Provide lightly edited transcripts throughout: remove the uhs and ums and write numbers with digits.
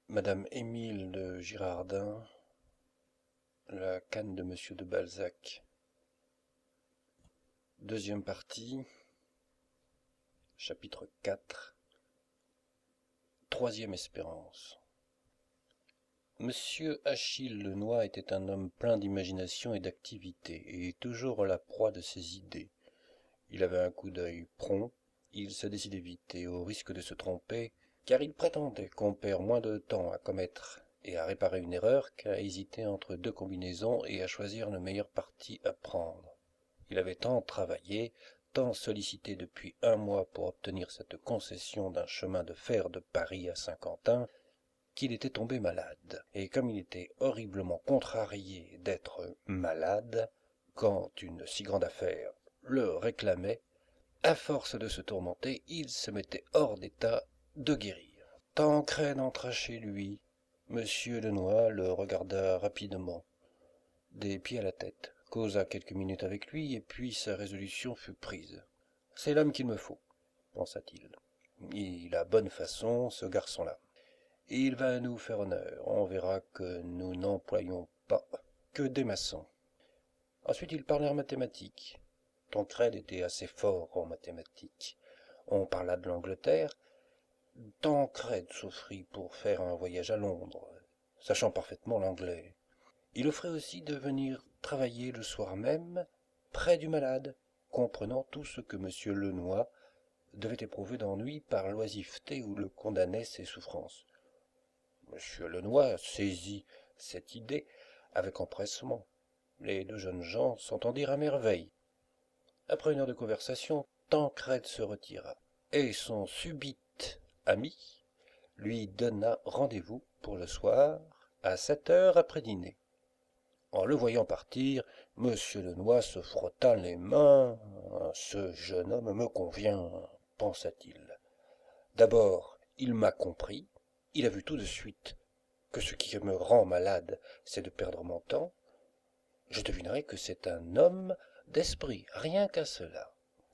Madame Émile de Girardin, la canne de Monsieur de Balzac. Deuxième partie, chapitre 4. Troisième espérance. Monsieur Achille Lenoir était un homme plein d'imagination et d'activité, et toujours à la proie de ses idées. Il avait un coup d'œil prompt, il se décidait vite, et au risque de se tromper, car il prétendait qu'on perd moins de temps à commettre et à réparer une erreur qu'à hésiter entre deux combinaisons et à choisir le meilleur parti à prendre. Il avait tant travaillé, tant sollicité depuis un mois pour obtenir cette concession d'un chemin de fer de Paris à Saint-Quentin, qu'il était tombé malade. Et comme il était horriblement contrarié d'être malade, quand une si grande affaire le réclamait, à force de se tourmenter, il se mettait hors d'état de guérir. Tancrède entra chez lui. Monsieur Lenoir le regarda rapidement, des pieds à la tête, causa quelques minutes avec lui, et puis sa résolution fut prise. « C'est l'homme qu'il me faut, pensa-t-il. Il a bonne façon, ce garçon-là. Il va nous faire honneur. On verra que nous n'employons pas que des maçons. » Ensuite ils parlèrent mathématiques. Tancrède était assez fort en mathématiques. On parla de l'Angleterre. Tancrède s'offrit pour faire un voyage à Londres, sachant parfaitement l'anglais. Il offrait aussi de venir travailler le soir même, près du malade, comprenant tout ce que M. Lenoir devait éprouver d'ennui par l'oisiveté où le condamnaient ses souffrances. M. Lenoir saisit cette idée avec empressement. Les deux jeunes gens s'entendirent à merveille. Après une heure de conversation, Tancrède se retira, et son subit ami lui donna rendez-vous pour le soir à 7 heures après dîner. En le voyant partir, M. Lenoir se frotta les mains. « Ce jeune homme me convient, pensa-t-il. D'abord, il m'a compris, il a vu tout de suite que ce qui me rend malade, c'est de perdre mon temps. Je devinerai que c'est un homme d'esprit, rien qu'à cela. »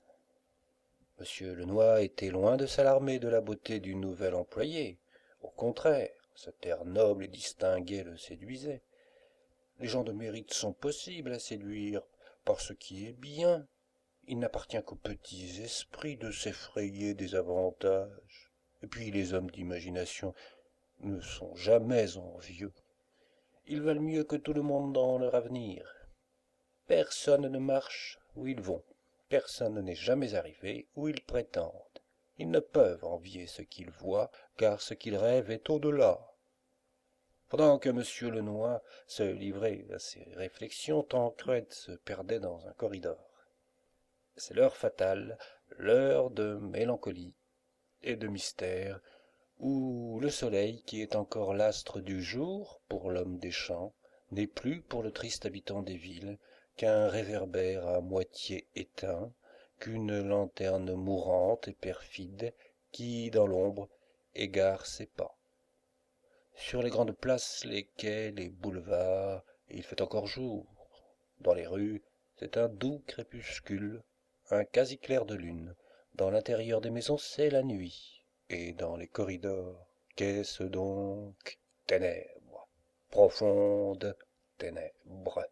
M. Lenoir était loin de s'alarmer de la beauté du nouvel employé. Au contraire, cet air noble et distingué le séduisait. Les gens de mérite sont possibles à séduire par ce qui est bien. Il n'appartient qu'aux petits esprits de s'effrayer des avantages. Et puis les hommes d'imagination ne sont jamais envieux. Ils veulent mieux que tout le monde dans leur avenir. Personne ne marche où ils vont. Personne n'est jamais arrivé où ils prétendent. Ils ne peuvent envier ce qu'ils voient, car ce qu'ils rêvent est au-delà. Pendant que M. Lenoir se livrait à ses réflexions, Tancrède se perdait dans un corridor. C'est l'heure fatale, l'heure de mélancolie et de mystère, où le soleil, qui est encore l'astre du jour pour l'homme des champs, n'est plus pour le triste habitant des villes qu'un réverbère à moitié éteint, qu'une lanterne mourante et perfide qui, dans l'ombre, égare ses pas. Sur les grandes places, les quais, les boulevards, il fait encore jour. Dans les rues, c'est un doux crépuscule, un quasi clair de lune. Dans l'intérieur des maisons, c'est la nuit. Et dans les corridors, qu'est-ce donc? Ténèbres, profondes ténèbres.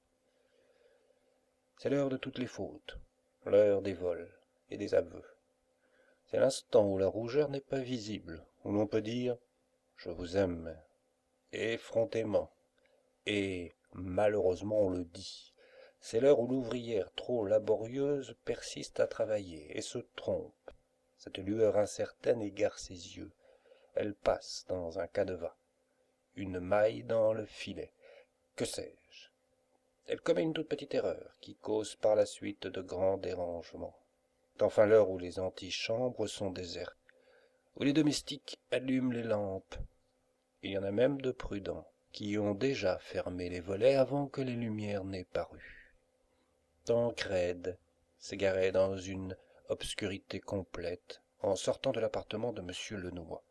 C'est l'heure de toutes les fautes, l'heure des vols et des aveux. C'est l'instant où la rougeur n'est pas visible, où l'on peut dire « je vous aime » effrontément. Et malheureusement on le dit. C'est l'heure où l'ouvrière trop laborieuse persiste à travailler et se trompe. Cette lueur incertaine égare ses yeux. Elle passe dans un canevas, une maille dans le filet. Que sais-je? Elle commet une toute petite erreur qui cause par la suite de grands dérangements. C'est enfin l'heure où les antichambres sont désertes, où les domestiques allument les lampes. Il y en a même de prudents qui ont déjà fermé les volets avant que les lumières n'aient paru. Tancrède s'égarait dans une obscurité complète en sortant de l'appartement de M. Lenoir.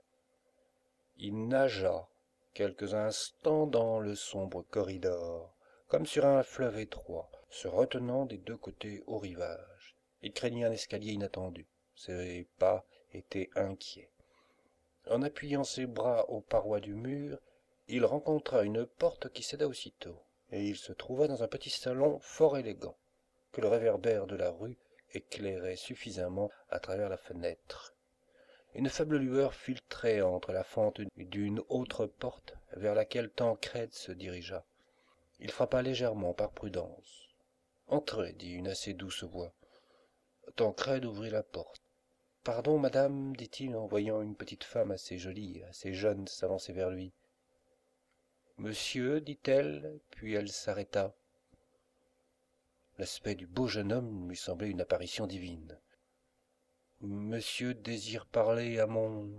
Il nagea quelques instants dans le sombre corridor, comme sur un fleuve étroit, se retenant des deux côtés au rivage. Il craignit un escalier inattendu. Ses pas étaient inquiets. En appuyant ses bras aux parois du mur, il rencontra une porte qui céda aussitôt, et il se trouva dans un petit salon fort élégant, que le réverbère de la rue éclairait suffisamment à travers la fenêtre. Une faible lueur filtrait entre la fente d'une autre porte vers laquelle Tancrède se dirigea. Il frappa légèrement par prudence. Entrez, dit une assez douce voix. Tancrède ouvrit la porte. Pardon, madame, dit-il en voyant une petite femme assez jolie, assez jeune s'avancer vers lui. Monsieur, dit-elle, puis elle s'arrêta. L'aspect du beau jeune homme lui semblait une apparition divine. Monsieur désire parler à mon...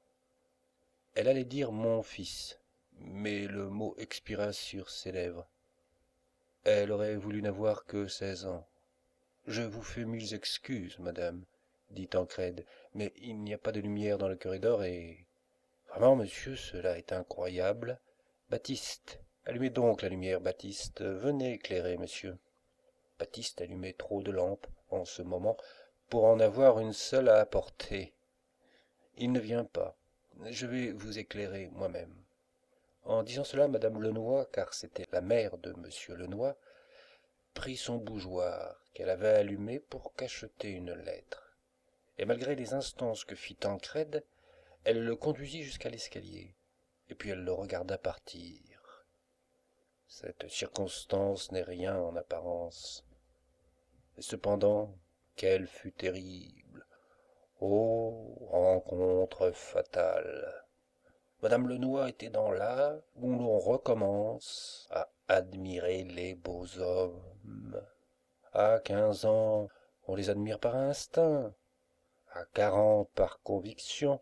Elle allait dire mon fils, mais le mot expira sur ses lèvres. Elle aurait voulu n'avoir que 16 ans. Je vous fais mille excuses, madame, dit Tancrède, mais il n'y a pas de lumière dans le corridor et... Vraiment, monsieur, cela est incroyable. Baptiste, allumez donc la lumière, Baptiste. Venez éclairer, monsieur. Baptiste allumait trop de lampes, en ce moment, pour en avoir une seule à apporter. Il ne vient pas. Je vais vous éclairer moi-même. En disant cela, madame Lenoy, car c'était la mère de monsieur Lenoy, prit son bougeoir qu'elle avait allumé pour cacheter une lettre. Et malgré les instances que fit Tancrède, elle le conduisit jusqu'à l'escalier, et puis elle le regarda partir. Cette circonstance n'est rien en apparence. Et cependant, qu'elle fut terrible. Oh, rencontre fatale. Madame Lenoy était dans l'âge où l'on recommence à admirer les beaux hommes. À 15 ans, on les admire par instinct. À 40, par conviction.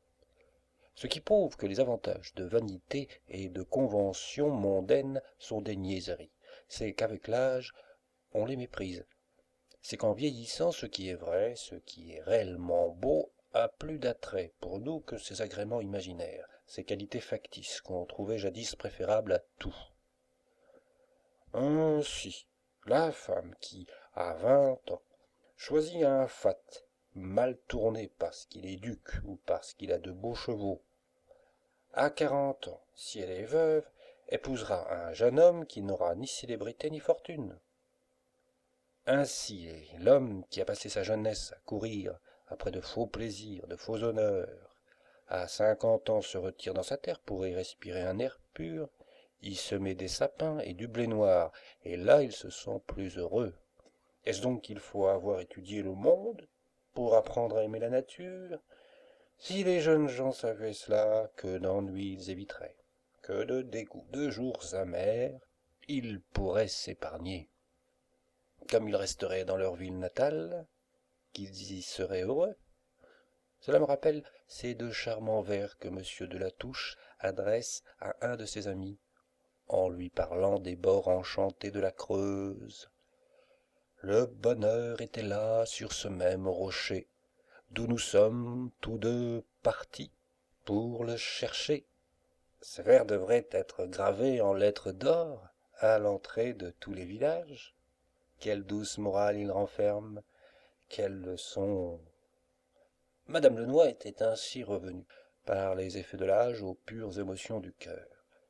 Ce qui prouve que les avantages de vanité et de convention mondaine sont des niaiseries. C'est qu'avec l'âge, on les méprise. C'est qu'en vieillissant, ce qui est vrai, ce qui est réellement beau, a plus d'attrait pour nous que ces agréments imaginaires, ces qualités factices qu'on trouvait jadis préférables à tout. Ainsi, la femme qui, à 20 ans, choisit un fat, mal tourné parce qu'il est duc ou parce qu'il a de beaux chevaux, à 40 ans, si elle est veuve, épousera un jeune homme qui n'aura ni célébrité ni fortune. Ainsi est l'homme qui a passé sa jeunesse à courir après de faux plaisirs, de faux honneurs, à 50 ans se retire dans sa terre pour y respirer un air pur, y semer des sapins et du blé noir, et là il se sent plus heureux. Est-ce donc qu'il faut avoir étudié le monde pour apprendre à aimer la nature? Si les jeunes gens savaient cela, que d'ennuis ils éviteraient, que de dégoûts, de jours amers, ils pourraient s'épargner. Comme ils resteraient dans leur ville natale, qu'ils y seraient heureux. Cela me rappelle ces deux charmants vers que M. de La Touche adresse à un de ses amis, en lui parlant des bords enchantés de la Creuse. Le bonheur était là, sur ce même rocher, d'où nous sommes tous deux partis pour le chercher. Ces vers devraient être gravés en lettres d'or à l'entrée de tous les villages. Quelle douce morale il renferme, quelle leçon. Madame Lenoy était ainsi revenue, par les effets de l'âge, aux pures émotions du cœur.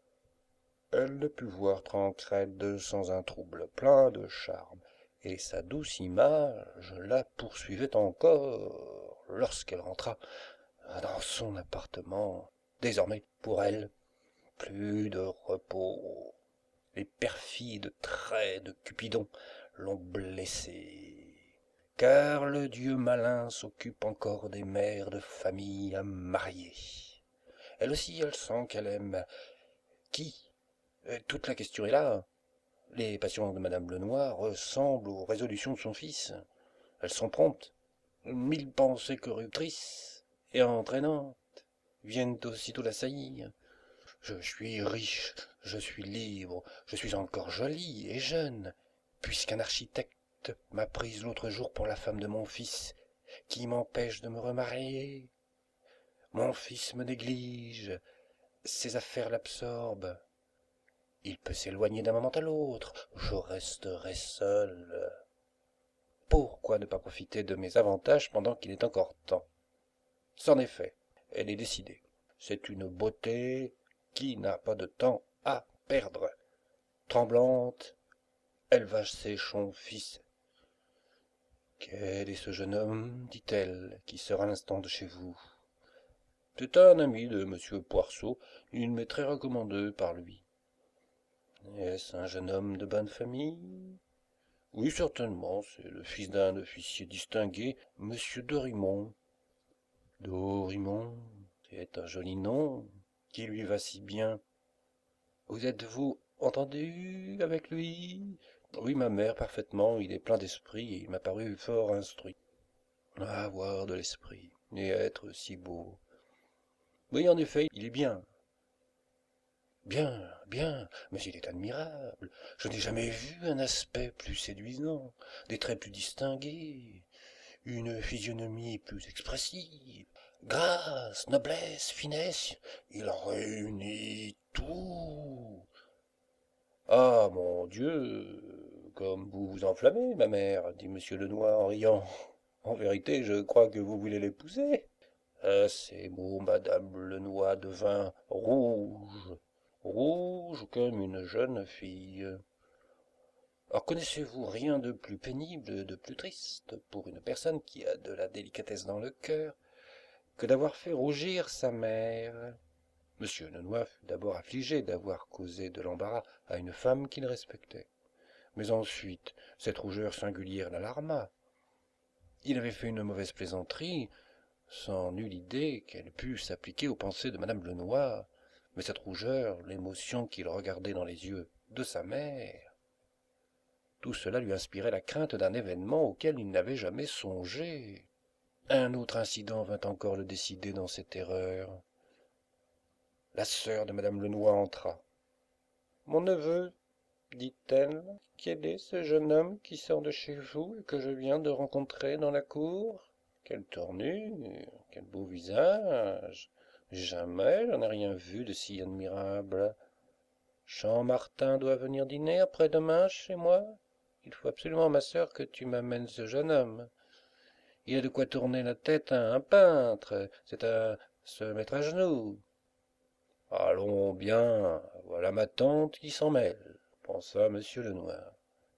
Elle ne put voir Tancrède sans un trouble plein de charme, et sa douce image la poursuivait encore lorsqu'elle rentra dans son appartement. Désormais, pour elle, plus de repos. Les perfides traits de Cupidon l'ont blessée. Car le dieu malin s'occupe encore des mères de famille à marier. Elle aussi, elle sent qu'elle aime. Qui? Toute la question est là. Les passions de Madame Lenoy ressemblent aux résolutions de son fils. Elles sont promptes. 1000 pensées corruptrices et entraînantes viennent aussitôt l'assaillir. Je suis riche, je suis libre, je suis encore jolie et jeune, puisqu'un architecte m'a prise l'autre jour pour la femme de mon fils, qui m'empêche de me remarier. Mon fils me néglige, ses affaires l'absorbent. Il peut s'éloigner d'un moment à l'autre, je resterai seul. Pourquoi ne pas profiter de mes avantages pendant qu'il est encore temps? C'en est fait, elle est décidée. C'est une beauté qui n'a pas de temps à perdre. Tremblante, elle va chez son fils. Quel est ce jeune homme, dit-elle, qui sort à l'instant de chez vous? C'est un ami de monsieur Poirceau, il m'est très recommandé par lui. Est-ce un jeune homme de bonne famille? Oui, certainement, c'est le fils d'un officier distingué, monsieur Dorimont. Dorimont, c'est un joli nom, qui lui va si bien. Vous êtes-vous entendu avec lui? Oui, ma mère, parfaitement, il est plein d'esprit et il m'a paru fort instruit. Avoir de l'esprit, et être si beau. Oui, en effet, il est bien. Bien, bien, mais il est admirable. Je n'ai jamais vu un aspect plus séduisant, des traits plus distingués, une physionomie plus expressive. Grâce, noblesse, finesse, il en réunit tout. Ah, mon Dieu, comme vous vous enflammez, ma mère, dit monsieur Lenoir en riant. En vérité, je crois que vous voulez l'épouser. À ces mots, madame Lenoir devint rouge, rouge comme une jeune fille. Alors connaissez-vous rien de plus pénible, de plus triste, pour une personne qui a de la délicatesse dans le cœur, que d'avoir fait rougir sa mère? Monsieur Lenoir fut d'abord affligé d'avoir causé de l'embarras à une femme qu'il respectait. Mais ensuite, cette rougeur singulière l'alarma. Il avait fait une mauvaise plaisanterie, sans nulle idée qu'elle pût s'appliquer aux pensées de madame Lenoir, mais cette rougeur, l'émotion qu'il regardait dans les yeux de sa mère, tout cela lui inspirait la crainte d'un événement auquel il n'avait jamais songé. Un autre incident vint encore le décider dans cette erreur. La sœur de madame Lenoir entra. Mon neveu, dit-elle, quel est ce jeune homme qui sort de chez vous et que je viens de rencontrer dans la cour? Quelle tournure, quel beau visage! Jamais je n'ai rien vu de si admirable. Jean-Martin doit venir dîner après-demain chez moi. Il faut absolument, ma sœur, que tu m'amènes ce jeune homme. Il a de quoi tourner la tête à un peintre. C'est à se mettre à genoux. Allons bien, voilà ma tante qui s'en mêle, pensa monsieur Lenoir.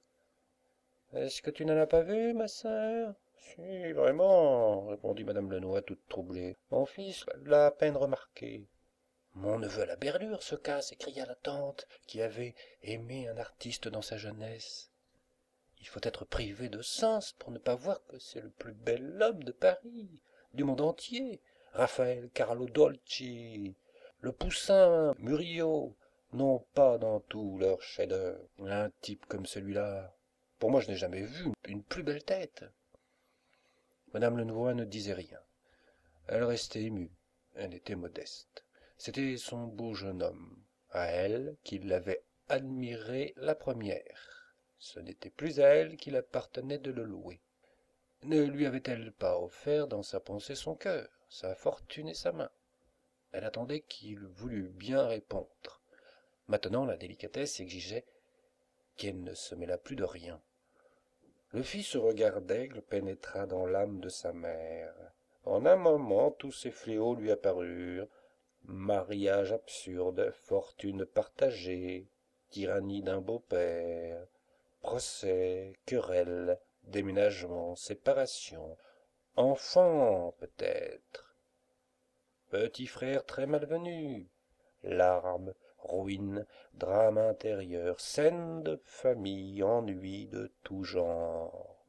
Est-ce que tu n'en as pas vu, ma sœur? Si, vraiment, répondit madame Lenoir toute troublée. Mon fils l'a à peine remarqué. Mon neveu à la berlure, ce cas, s'écria la tante, qui avait aimé un artiste dans sa jeunesse. Il faut être privé de sens pour ne pas voir que c'est le plus bel homme de Paris, du monde entier. Raphaël, Carlo Dolci, le Poussin, Murillo, n'ont pas dans tous leurs chefs-d'œuvre un type comme celui-là. Pour moi, je n'ai jamais vu une plus belle tête. Madame Lenoir ne disait rien. Elle restait émue. Elle était modeste. C'était son beau jeune homme, à elle, qui l'avait admiré la première. Ce n'était plus à elle qu'il appartenait de le louer. Ne lui avait-elle pas offert dans sa pensée son cœur, sa fortune et sa main? Elle attendait qu'il voulût bien répondre. Maintenant, la délicatesse exigeait qu'elle ne se mêlât plus de rien. Le fils au regard d'aigle pénétra dans l'âme de sa mère. En un moment, tous ces fléaux lui apparurent. Mariage absurde, fortune partagée, tyrannie d'un beau-père, procès, querelle, déménagement, séparation, enfant peut-être, petit frère très malvenu, larmes, ruines, drame intérieur, scène de famille, ennui de tout genre.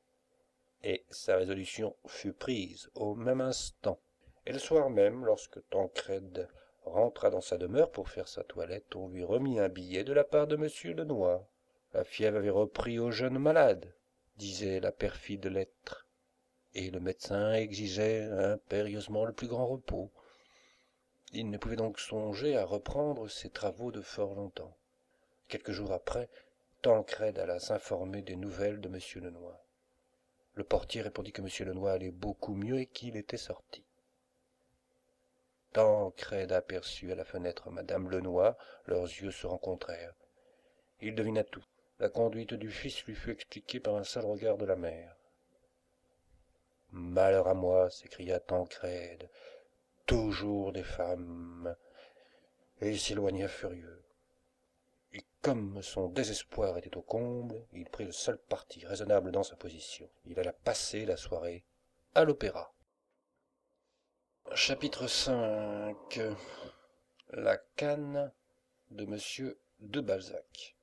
Et sa résolution fut prise au même instant. Et le soir même, lorsque Tancrède rentra dans sa demeure pour faire sa toilette, on lui remit un billet de la part de monsieur Lenoir. La fièvre avait repris au jeune malade, disait la perfide lettre, et le médecin exigeait impérieusement le plus grand repos. Il ne pouvait donc songer à reprendre ses travaux de fort longtemps. Quelques jours après, Tancrède alla s'informer des nouvelles de monsieur Lenoir. Le portier répondit que monsieur Lenoir allait beaucoup mieux et qu'il était sorti. Tancrède aperçut à la fenêtre madame Lenoir, leurs yeux se rencontrèrent. Il devina tout. La conduite du fils lui fut expliquée par un seul regard de la mère. Malheur à moi, s'écria Tancrède. toujours des femmes, et il s'éloigna furieux. Et comme son désespoir était au comble, il prit le seul parti raisonnable dans sa position. Il alla passer la soirée à l'opéra. Chapitre 5. La canne de Monsieur de Balzac.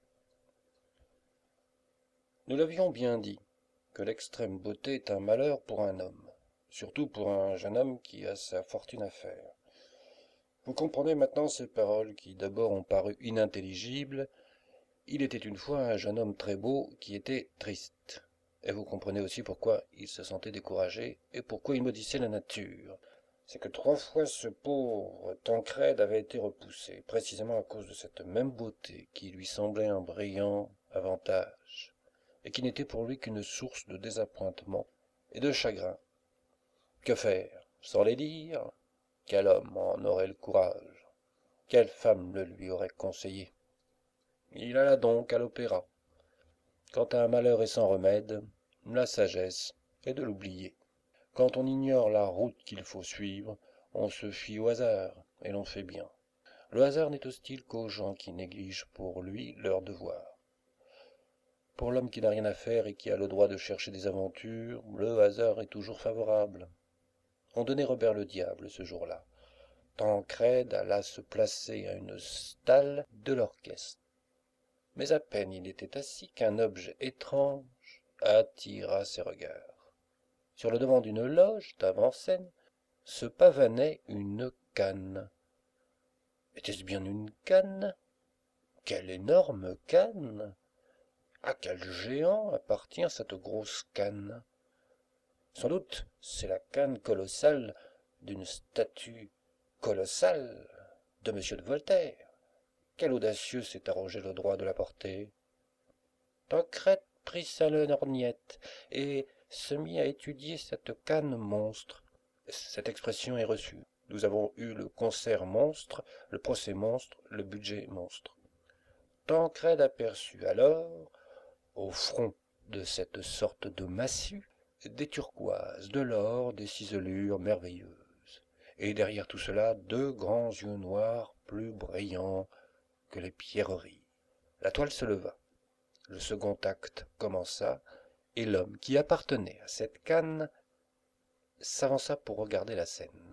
Nous l'avions bien dit, que l'extrême beauté est un malheur pour un homme, surtout pour un jeune homme qui a sa fortune à faire. Vous comprenez maintenant ces paroles qui d'abord ont paru inintelligibles. Il était une fois un jeune homme très beau qui était triste. Et vous comprenez aussi pourquoi il se sentait découragé et pourquoi il maudissait la nature. C'est que 3 fois ce pauvre Tancrède avait été repoussé, précisément à cause de cette même beauté qui lui semblait un brillant avantage, et qui n'était pour lui qu'une source de désappointement et de chagrin. Que faire? Sans les dire? Quel homme en aurait le courage? Quelle femme le lui aurait conseillé? Il alla donc à l'opéra. Quand un malheur est sans remède, la sagesse est de l'oublier. Quand on ignore la route qu'il faut suivre, on se fie au hasard, et l'on fait bien. Le hasard n'est hostile qu'aux gens qui négligent pour lui leurs devoirs. Pour l'homme qui n'a rien à faire et qui a le droit de chercher des aventures, le hasard est toujours favorable. On donnait Robert le diable ce jour-là. Tancrède alla se placer à une stalle de l'orchestre. Mais à peine il était assis qu'un objet étrange attira ses regards. Sur le devant d'une loge d'avant-scène se pavanait une canne. Était-ce bien une canne? Quelle énorme canne! À quel géant appartient cette grosse canne? Sans doute c'est la canne colossale d'une statue colossale de M. de Voltaire. Quel audacieux s'est arrogé le droit de la porter! Tancrède prit sa lorgnette et se mit à étudier cette canne monstre. Cette expression est reçue. Nous avons eu le concert monstre, le procès monstre, le budget monstre. Tancrède aperçut alors, au front de cette sorte de massue, des turquoises, de l'or, des ciselures merveilleuses, et derrière tout cela 2 grands yeux noirs plus brillants que les pierreries. La toile se leva. Le second acte commença, et l'homme qui appartenait à cette canne s'avança pour regarder la scène.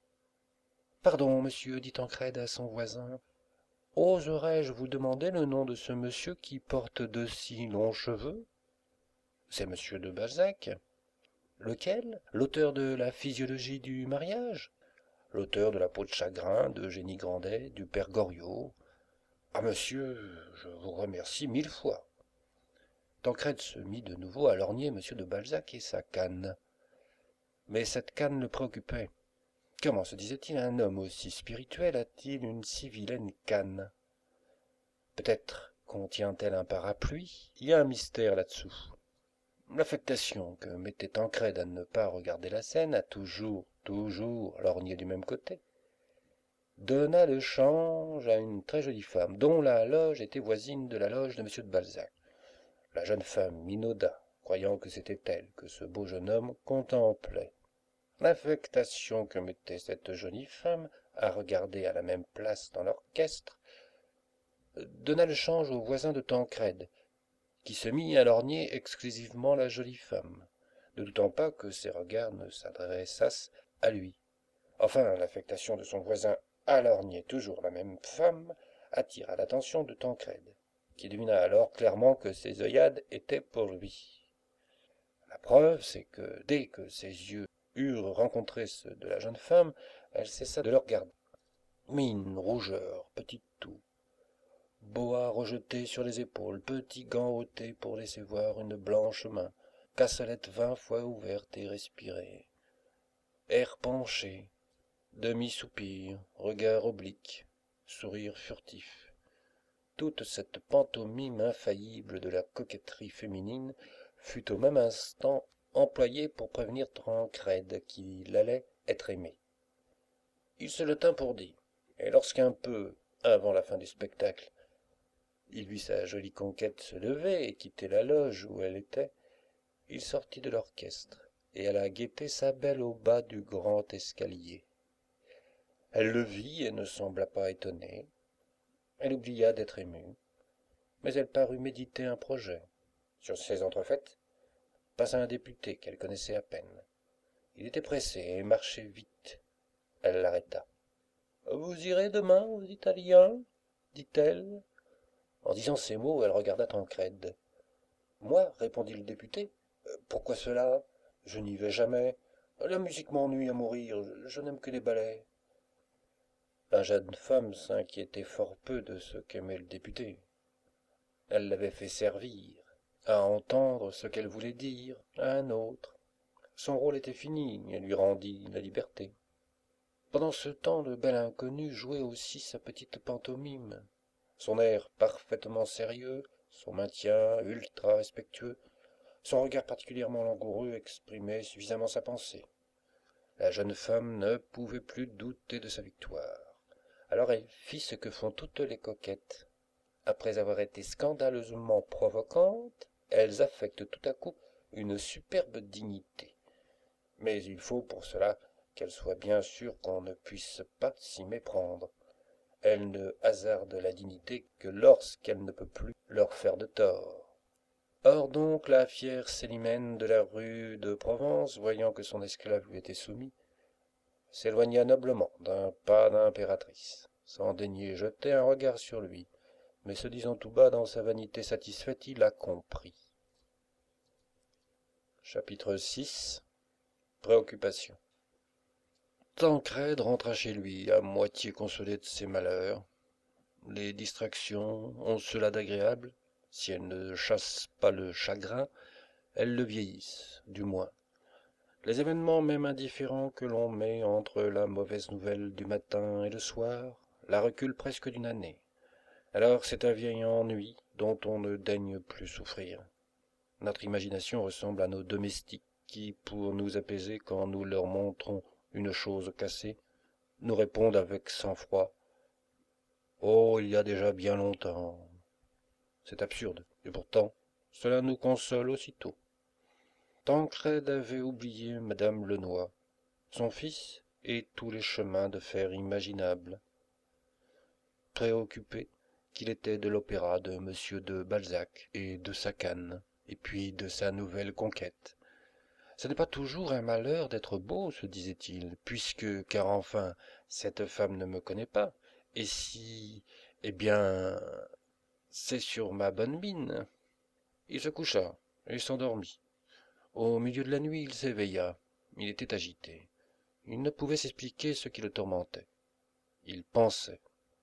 Pardon, monsieur, dit Tancrède à son voisin, oserais-je vous demander le nom de ce monsieur qui porte de si longs cheveux? C'est monsieur de Balzac. Lequel? L'auteur de la physiologie du mariage? L'auteur de la peau de chagrin d'Eugénie Grandet, du père Goriot? Ah, monsieur, je vous remercie 1000 fois. Tancrède se mit de nouveau à lorgner monsieur de Balzac et sa canne. Mais cette canne le préoccupait. Comment se disait-il un homme aussi spirituel a-t-il une si vilaine canne? Peut-être contient-elle un parapluie? Il y a un mystère là-dessous. L'affectation que mettait Tancrède à ne pas regarder la scène, à toujours lorgner du même côté, donna le change à une très jolie femme, dont la loge était voisine de la loge de M. de Balzac. La jeune femme minauda, croyant que c'était elle que ce beau jeune homme contemplait. L'affectation que mettait cette jolie femme à regarder à la même place dans l'orchestre donna le change au voisin de Tancrède, qui se mit à lorgner exclusivement la jolie femme, ne doutant pas que ses regards ne s'adressassent à lui. Enfin, l'affectation de son voisin à lorgner toujours la même femme attira l'attention de Tancrède, qui devina alors clairement que ses œillades étaient pour lui. La preuve, c'est que dès que ses yeux eurent rencontré ceux de la jeune femme, elle cessa de le regarder. Mine, rougeur, petite toux, boa rejeté sur les épaules, petit gant ôté pour laisser voir une blanche main, cassolette 20 fois ouverte et respirée, air penché, demi-soupir, regard oblique, sourire furtif. Toute cette pantomime infaillible de la coquetterie féminine fut au même instant employée pour prévenir Tancrède qu'il allait être aimé. Il se le tint pour dit, et lorsqu'un peu avant la fin du spectacle, il vit sa jolie conquête se lever et quitter la loge où elle était, il sortit de l'orchestre et alla guetter sa belle au bas du grand escalier. Elle le vit et ne sembla pas étonnée. Elle oublia d'être émue, mais elle parut méditer un projet. Sur ces entrefaites, passa un député qu'elle connaissait à peine. Il était pressé et marchait vite. Elle l'arrêta. Vous irez demain aux Italiens dit-elle. En disant ces mots, elle regarda Tancrède. Moi, répondit le député. Pourquoi cela? Je n'y vais jamais. La musique m'ennuie à mourir. Je n'aime que les ballets. La jeune femme s'inquiétait fort peu de ce qu'aimait le député. Elle l'avait fait servir, à entendre ce qu'elle voulait dire à un autre. Son rôle était fini, elle lui rendit la liberté. Pendant ce temps, le bel inconnu jouait aussi sa petite pantomime. Son air parfaitement sérieux, son maintien ultra respectueux, son regard particulièrement langoureux exprimaient suffisamment sa pensée. La jeune femme ne pouvait plus douter de sa victoire. Alors elle fit ce que font toutes les coquettes. Après avoir été scandaleusement provocantes, elles affectent tout à coup une superbe dignité. Mais il faut pour cela qu'elles soient bien sûres qu'on ne puisse pas s'y méprendre. Elle ne hasarde la dignité que lorsqu'elle ne peut plus leur faire de tort. Or donc la fière Célimène de la rue de Provence, voyant que son esclave lui était soumis, s'éloigna noblement d'un pas d'impératrice, sans daigner jeter un regard sur lui, mais se disant tout bas dans sa vanité satisfaite, il a compris. Chapitre 6. Préoccupation. Tancrède rentra chez lui, à moitié consolé de ses malheurs. Les distractions ont cela d'agréable, si elles ne chassent pas le chagrin, elles le vieillissent, du moins. Les événements même indifférents que l'on met entre la mauvaise nouvelle du matin et le soir la reculent presque d'une année. Alors c'est un vieil ennui dont on ne daigne plus souffrir. Notre imagination ressemble à nos domestiques qui, pour nous apaiser quand nous leur montrons une chose cassée, nous répondent avec sang-froid. Oh, il y a déjà bien longtemps. C'est absurde, et pourtant, cela nous console aussitôt. Tancrède avait oublié madame Lenoy, son fils et tous les chemins de fer imaginables. Préoccupé qu'il était de l'opéra de monsieur de Balzac et de sa canne, et puis de sa nouvelle conquête. Ce n'est pas toujours un malheur d'être beau, se disait-il, puisque, car enfin, cette femme ne me connaît pas, et si, eh bien, c'est sur ma bonne mine. Il se coucha et s'endormit. Au milieu de la nuit, il s'éveilla. Il était agité. Il ne pouvait s'expliquer ce qui le tourmentait. Il pensait.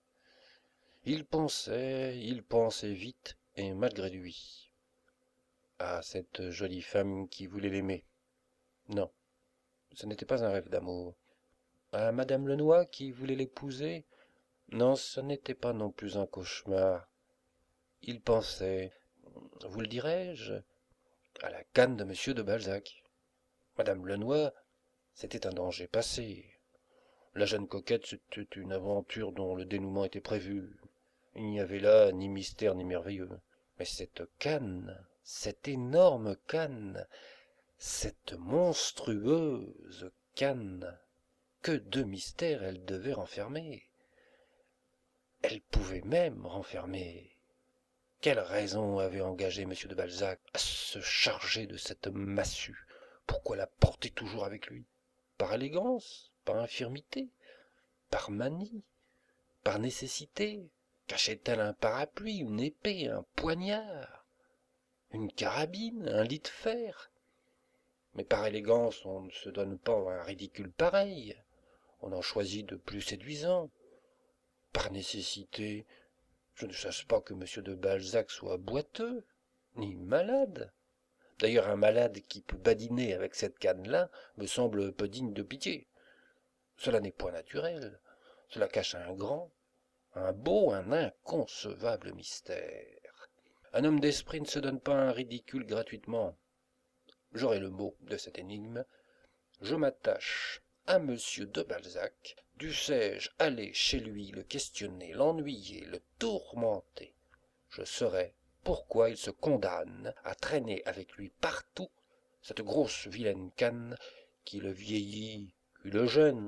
Il pensait vite et malgré lui. À cette jolie femme qui voulait l'aimer. Non, ce n'était pas un rêve d'amour. À madame Lenoy qui voulait l'épouser. Non, ce n'était pas non plus un cauchemar. Il pensait, vous le dirai-je, à la canne de monsieur de Balzac. Madame Lenoy, c'était un danger passé. La jeune coquette, c'était une aventure dont le dénouement était prévu. Il n'y avait là ni mystère ni merveilleux. Mais cette canne, cette énorme canne, cette monstrueuse canne, que de mystères elle devait renfermer. Elle pouvait même renfermer. Quelle raison avait engagé M. de Balzac à se charger de cette massue? Pourquoi la porter toujours avec lui? Par élégance? Par infirmité? Par manie? Par nécessité? Cachait-elle un parapluie, une épée, un poignard, une carabine, un lit de fer? Mais par élégance, on ne se donne pas un ridicule pareil. On en choisit de plus séduisant. Par nécessité, je ne cherche pas que M. de Balzac soit boiteux, ni malade. D'ailleurs, un malade qui peut badiner avec cette canne-là me semble peu digne de pitié. Cela n'est point naturel. Cela cache un grand, un beau, un inconcevable mystère. Un homme d'esprit ne se donne pas un ridicule gratuitement. J'aurai le mot de cette énigme. Je m'attache à monsieur de Balzac. Dussé-je aller chez lui le questionner, l'ennuyer, le tourmenter? Je saurai pourquoi il se condamne à traîner avec lui partout cette grosse vilaine canne qui le vieillit et le gêne.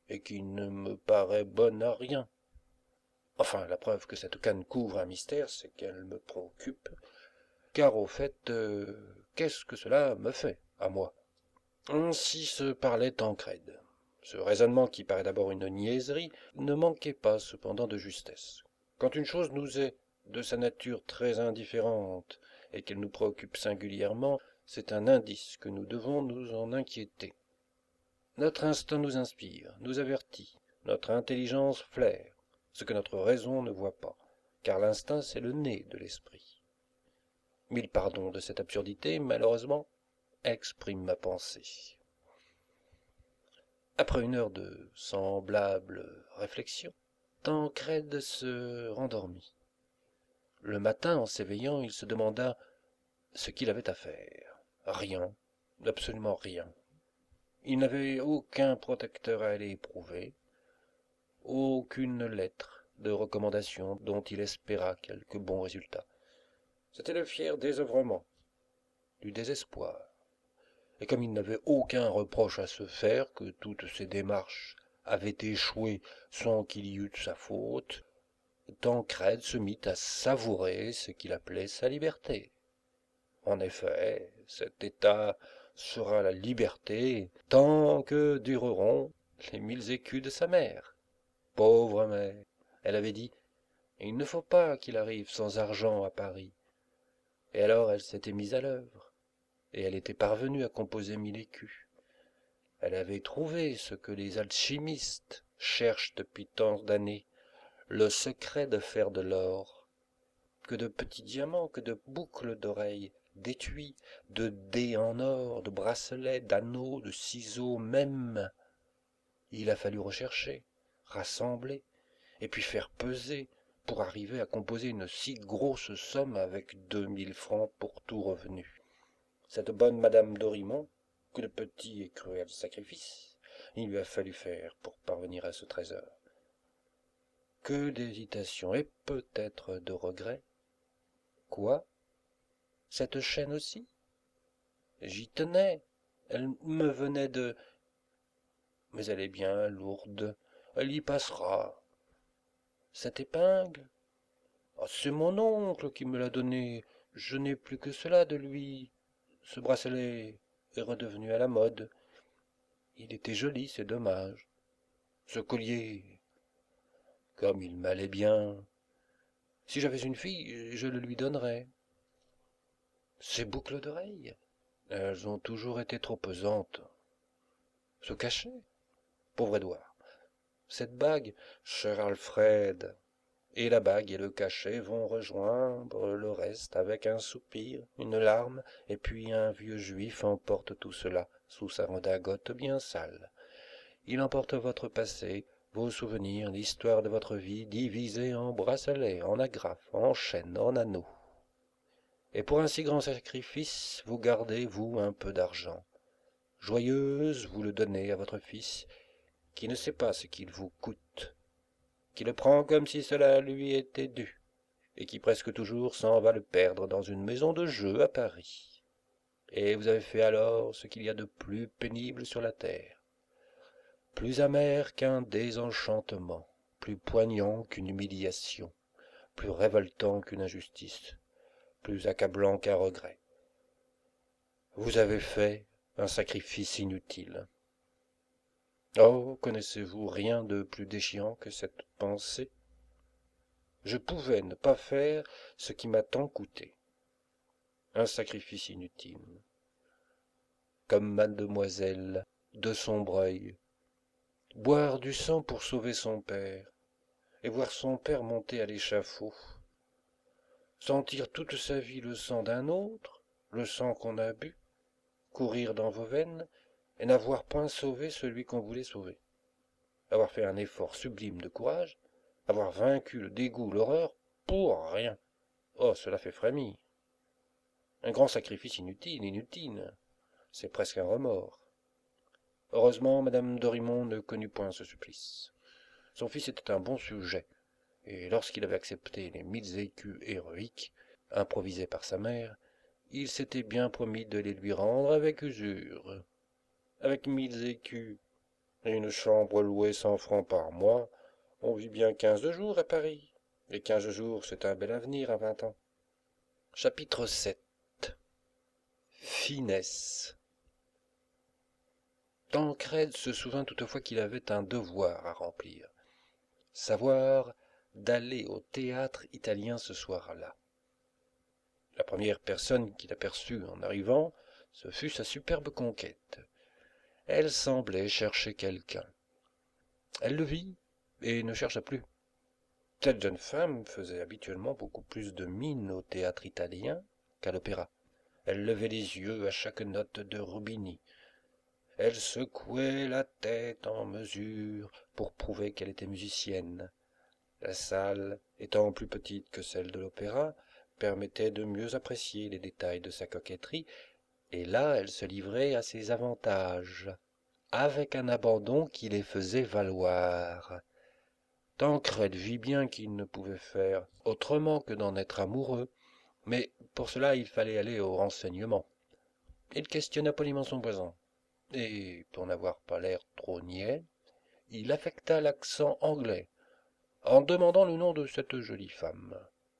et qui ne me paraît bonne à rien. Enfin, la preuve que cette canne couvre un mystère, c'est qu'elle me préoccupe, car au fait, qu'est-ce que cela me fait, à moi? Ainsi se parlait Tancrède. Ce raisonnement, qui paraît d'abord une niaiserie, ne manquait pas cependant de justesse. Quand une chose nous est, de sa nature très indifférente, et qu'elle nous préoccupe singulièrement, c'est un indice que nous devons nous en inquiéter. Notre instinct nous inspire, nous avertit, notre intelligence flaire, ce que notre raison ne voit pas, car l'instinct c'est le nez de l'esprit. Mille pardons de cette absurdité, malheureusement, exprime ma pensée. Après une heure de semblables réflexions, Tancrède se rendormit. Le matin, en s'éveillant, il se demanda ce qu'il avait à faire. Rien, absolument rien. Il n'avait aucun protecteur à aller éprouver, aucune lettre de recommandation dont il espérât quelque bon résultat. C'était le fier désœuvrement, du désespoir. Et comme il n'avait aucun reproche à se faire, que toutes ses démarches avaient échoué sans qu'il y eût de sa faute, Tancrède se mit à savourer ce qu'il appelait sa liberté. En effet, cet état sera la liberté tant que dureront les 1000 écus de sa mère. Pauvre mère, elle avait dit, il ne faut pas qu'il arrive sans argent à Paris. Et alors elle s'était mise à l'œuvre, et elle était parvenue à composer 1000 écus. Elle avait trouvé ce que les alchimistes cherchent depuis tant d'années, le secret de faire de l'or. Que de petits diamants, que de boucles d'oreilles, d'étuis, de dés en or, de bracelets, d'anneaux, de ciseaux même. Il a fallu rechercher, rassembler, et puis faire peser, pour arriver à composer une si grosse somme avec 2000 francs pour tout revenu. Cette bonne madame Dorimon, que de petits et cruels sacrifices il lui a fallu faire pour parvenir à ce trésor. Que d'hésitation et peut-être de regrets. Quoi? Cette chaîne aussi? J'y tenais, elle me venait de... Mais elle est bien lourde, elle y passera. Cette épingle? Oh, c'est mon oncle qui me l'a donnée, je n'ai plus que cela de lui. Ce bracelet est redevenu à la mode. Il était joli, c'est dommage. Ce collier, comme il m'allait bien. Si j'avais une fille, je le lui donnerais. Ces boucles d'oreilles, elles ont toujours été trop pesantes. Ce cachet, pauvre Édouard. Cette bague, cher Alfred. Et la bague et le cachet vont rejoindre le reste avec un soupir, une larme, et puis un vieux juif emporte tout cela sous sa redingote bien sale. Il emporte votre passé, vos souvenirs, l'histoire de votre vie, divisée en bracelets, en agrafes, en chaînes, en anneaux. Et pour un si grand sacrifice, vous gardez, vous, un peu d'argent. Joyeuse, vous le donnez à votre fils, qui ne sait pas ce qu'il vous coûte, qui le prend comme si cela lui était dû, et qui presque toujours s'en va le perdre dans une maison de jeu à Paris. Et vous avez fait alors ce qu'il y a de plus pénible sur la terre, plus amer qu'un désenchantement, plus poignant qu'une humiliation, plus révoltant qu'une injustice, plus accablant qu'un regret. Vous avez fait un sacrifice inutile. Oh, connaissez-vous rien de plus déchirant que cette pensée? Je pouvais ne pas faire ce qui m'a tant coûté. Un sacrifice inutile. Comme mademoiselle de Sombreuil. Boire du sang pour sauver son père, et voir son père monter à l'échafaud. Sentir toute sa vie le sang d'un autre, le sang qu'on a bu, courir dans vos veines, et n'avoir point sauvé celui qu'on voulait sauver. Avoir fait un effort sublime de courage, avoir vaincu le dégoût, l'horreur, pour rien. Oh, cela fait frémir. Un grand sacrifice inutile, c'est presque un remords. Heureusement, madame Dorimon ne connut point ce supplice. Son fils était un bon sujet, et lorsqu'il avait accepté les 1000 écus héroïques, improvisés par sa mère, il s'était bien promis de les lui rendre avec usure. Avec 1000 écus, Et une chambre louée 100 francs par mois, on vit bien 15 jours à Paris. Et 15 jours, c'est un bel avenir à 20 ans. Chapitre 7. Finesse. Tancrède se souvint toutefois qu'il avait un devoir à remplir, savoir d'aller au théâtre italien ce soir-là. La première personne qu'il aperçut en arrivant, ce fut sa superbe conquête. Elle semblait chercher quelqu'un. Elle le vit et ne chercha plus. Cette jeune femme faisait habituellement beaucoup plus de mine au théâtre italien qu'à l'opéra. Elle levait les yeux à chaque note de Rubini. Elle secouait la tête en mesure pour prouver qu'elle était musicienne. La salle, étant plus petite que celle de l'opéra, permettait de mieux apprécier les détails de sa coquetterie, et là elle se livrait à ses avantages, avec un abandon qui les faisait valoir. Tancrède vit bien qu'il ne pouvait faire autrement que d'en être amoureux, mais pour cela il fallait aller au renseignement. Il questionna poliment son voisin, et, pour n'avoir pas l'air trop niais, il affecta l'accent anglais, en demandant le nom de cette jolie femme.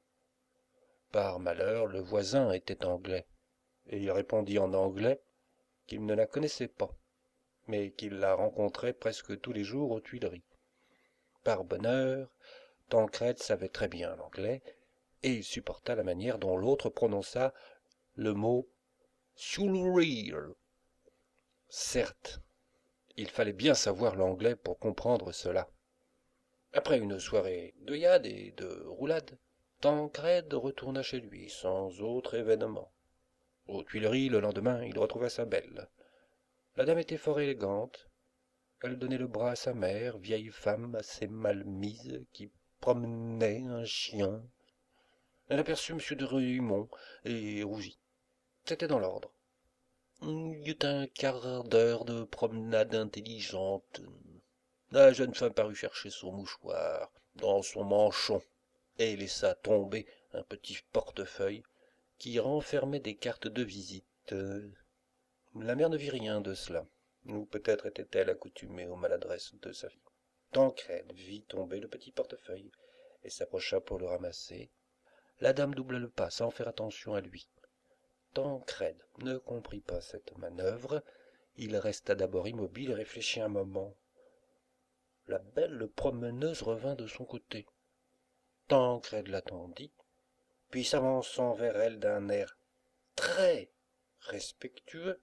Par malheur, le voisin était anglais, et il répondit en anglais qu'il ne la connaissait pas, mais qu'il la rencontrait presque tous les jours aux Tuileries. Par bonheur, Tancrède savait très bien l'anglais, et il supporta la manière dont l'autre prononça le mot « Tuileries ». Certes, il fallait bien savoir l'anglais pour comprendre cela. Après une soirée d'œillade et de roulade, Tancrède retourna chez lui sans autre événement. Aux Tuileries, le lendemain, il retrouva sa belle. La dame était fort élégante. Elle donnait le bras à sa mère, vieille femme assez mal mise, qui promenait un chien. Elle aperçut M. de Ruymont et rougit. C'était dans l'ordre. Il y eut un quart d'heure de promenade intelligente. La jeune femme parut chercher son mouchoir dans son manchon et laissa tomber un petit portefeuille qui renfermait des cartes de visite. La mère ne vit rien de cela, ou peut-être était-elle accoutumée aux maladresses de sa fille. Tancrède vit tomber le petit portefeuille et s'approcha pour le ramasser. La dame doubla le pas sans faire attention à lui. Tancrède ne comprit pas cette manœuvre. Il resta d'abord immobile et réfléchit un moment. La belle promeneuse revint de son côté. Tancrède l'attendit, puis s'avançant vers elle d'un air très respectueux.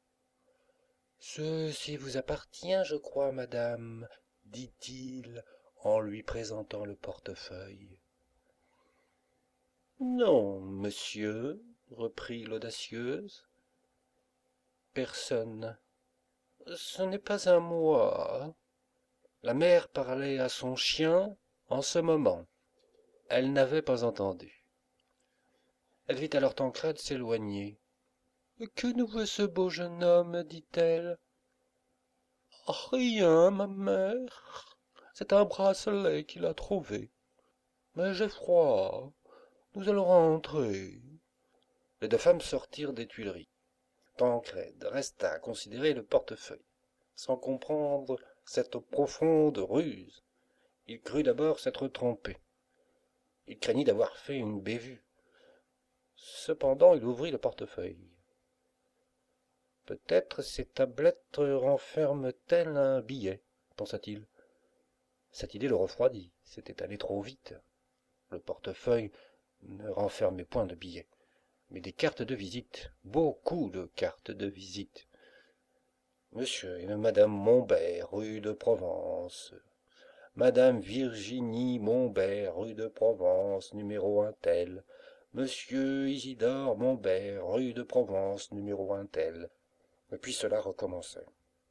« Ceci vous appartient, je crois, madame, dit-il en lui présentant le portefeuille. « Non, monsieur, reprit l'audacieuse. Personne. Ce n'est pas à moi. La mère parlait à son chien en ce moment. Elle n'avait pas entendu. Elle vit alors Tancrède s'éloigner. « Que nous veut ce beau jeune homme ?» dit-elle. « Rien, ma mère. C'est un bracelet qu'il a trouvé. Mais j'ai froid. Nous allons rentrer. » Les deux femmes sortirent des Tuileries. Tancrède resta à considérer le portefeuille, sans comprendre cette profonde ruse. Il crut d'abord s'être trompé. Il craignit d'avoir fait une bévue. Cependant, il ouvrit le portefeuille. Peut-être ces tablettes renferment-elles un billet, pensa-t-il. Cette idée le refroidit. C'était allé trop vite. Le portefeuille ne renfermait point de billets, mais des cartes de visite, beaucoup de cartes de visite. Monsieur et Madame Montbert, rue de Provence. Madame Virginie Montbert, rue de Provence, numéro un tel. Monsieur Isidore Montbert, rue de Provence, numéro un tel. Et puis cela recommençait.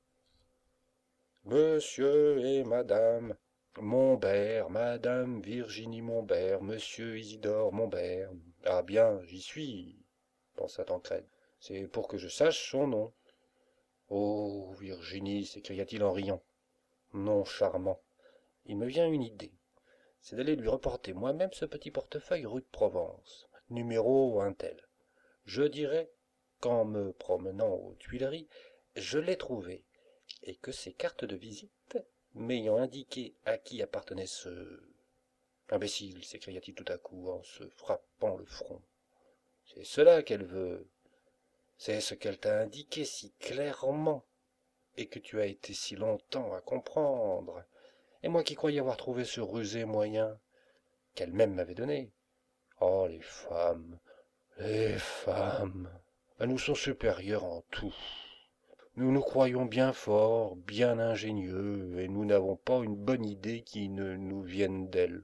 Monsieur et Madame Montbert, Madame Virginie Montbert, Monsieur Isidore Montbert. Ah bien, j'y suis, pensa Tancrède. C'est pour que je sache son nom. Oh, Virginie, s'écria-t-il en riant. Non charmant. Il me vient une idée. C'est d'aller lui reporter moi-même ce petit portefeuille rue de Provence, numéro un tel. Je dirai qu'en me promenant aux Tuileries, je l'ai trouvé, et que ses cartes de visite, m'ayant indiqué à qui appartenait ce... Imbécile, s'écria-t-il tout à coup en se frappant le front. C'est cela qu'elle veut. C'est ce qu'elle t'a indiqué si clairement, et que tu as été si longtemps à comprendre. Et moi qui croyais avoir trouvé ce rusé moyen qu'elle-même m'avait donné. Oh, les femmes, les femmes, elles nous sont supérieures en tout. Nous nous croyons bien forts, bien ingénieux, et nous n'avons pas une bonne idée qui ne nous vienne d'elles.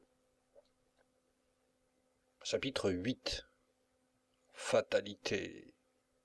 Chapitre 8. Fatalité.